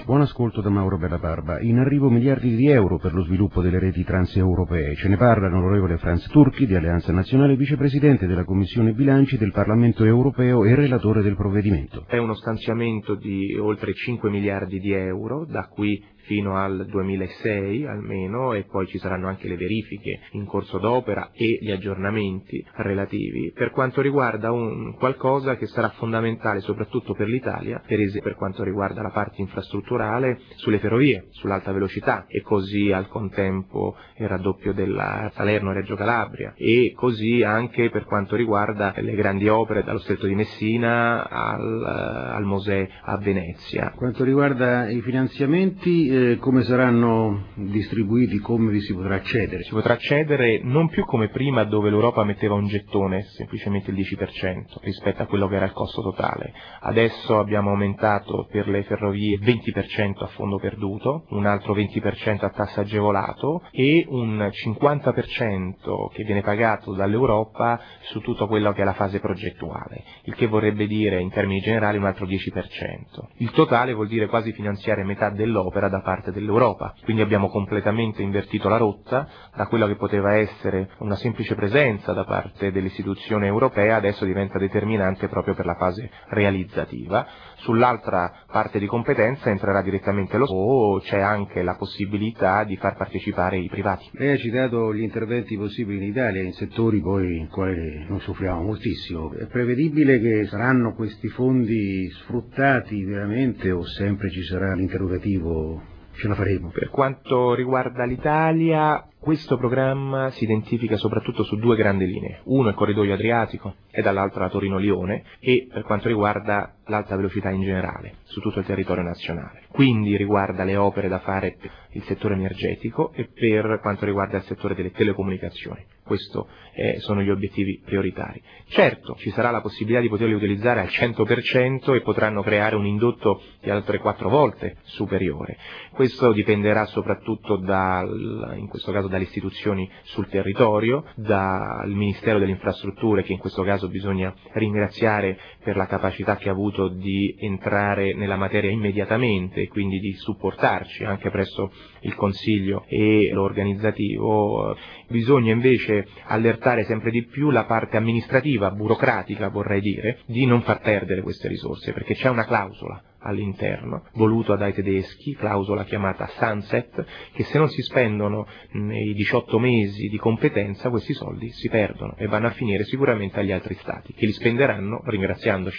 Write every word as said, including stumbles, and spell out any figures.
Buon ascolto da Mauro Bellabarba. In arrivo miliardi di euro per lo sviluppo delle reti transeuropee. Ce ne parla l'onorevole Franz Turchi di Alleanza Nazionale, vicepresidente della Commissione Bilanci del Parlamento Europeo e relatore del provvedimento. È uno stanziamento di oltre cinque miliardi di euro, da qui fino al duemilasei almeno, e poi ci saranno anche le verifiche in corso d'opera e gli aggiornamenti relativi, per quanto riguarda un qualcosa che sarà fondamentale soprattutto per l'Italia, per esempio per quanto riguarda la parte infrastrutturale sulle ferrovie, sull'alta velocità, e così al contempo il raddoppio della Salerno-Reggio Calabria, e così anche per quanto riguarda le grandi opere dallo Stretto di Messina al, al Mosè a Venezia. Quanto riguarda i finanziamenti, eh, come saranno distribuiti, come vi si potrà accedere? Si potrà accedere non più come prima, dove l'Europa metteva un gettone, semplicemente il dieci per cento rispetto a quello che era il costo totale. Adesso abbiamo aumentato per le ferrovie il venti per cento a fondo perduto, un altro venti per cento a tasso agevolato e un cinquanta per cento che viene pagato dall'Europa su tutto quello che è la fase progettuale, il che vorrebbe dire in termini generali un altro dieci per cento. Il totale vuol dire quasi finanziare metà dell'opera da parte dell'Europa, quindi abbiamo completamente invertito la rotta da quella che poteva essere una semplice presenza da parte dell'istituzione europea, adesso diventa determinante proprio per la fase realizzativa. Sull'altra parte di competenza entrerà direttamente lo Stato, c'è anche la possibilità di far partecipare i privati. Lei ha citato gli interventi possibili in Italia in settori poi in quali noi soffriamo moltissimo. È prevedibile che saranno questi fondi sfruttati veramente o sempre ci sarà l'interrogativo? Ce la faremo? Per quanto riguarda l'Italia, questo programma si identifica soprattutto su due grandi linee. Uno è il corridoio Adriatico e dall'altra Torino-Lione, e per quanto riguarda l'alta velocità in generale su tutto il territorio nazionale. Quindi riguarda le opere da fare per il settore energetico e per quanto riguarda il settore delle telecomunicazioni. Questi eh, sono gli obiettivi prioritari. Certo, ci sarà la possibilità di poterli utilizzare al cento per cento e potranno creare un indotto di altre quattro volte superiore. Questo dipenderà soprattutto dal, in questo caso dalle istituzioni sul territorio, dal Ministero delle Infrastrutture, che in questo caso bisogna ringraziare per la capacità che ha avuto di entrare nella materia immediatamente e quindi di supportarci anche presso il Consiglio e l'organizzativo. Bisogna invece allertare sempre di più la parte amministrativa, burocratica vorrei dire, di non far perdere queste risorse, perché c'è una clausola all'interno, voluta dai tedeschi, clausola chiamata sunset, che se non si spendono nei diciotto mesi di competenza questi soldi si perdono e vanno a finire sicuramente agli altri stati, che li spenderanno ringraziandoci.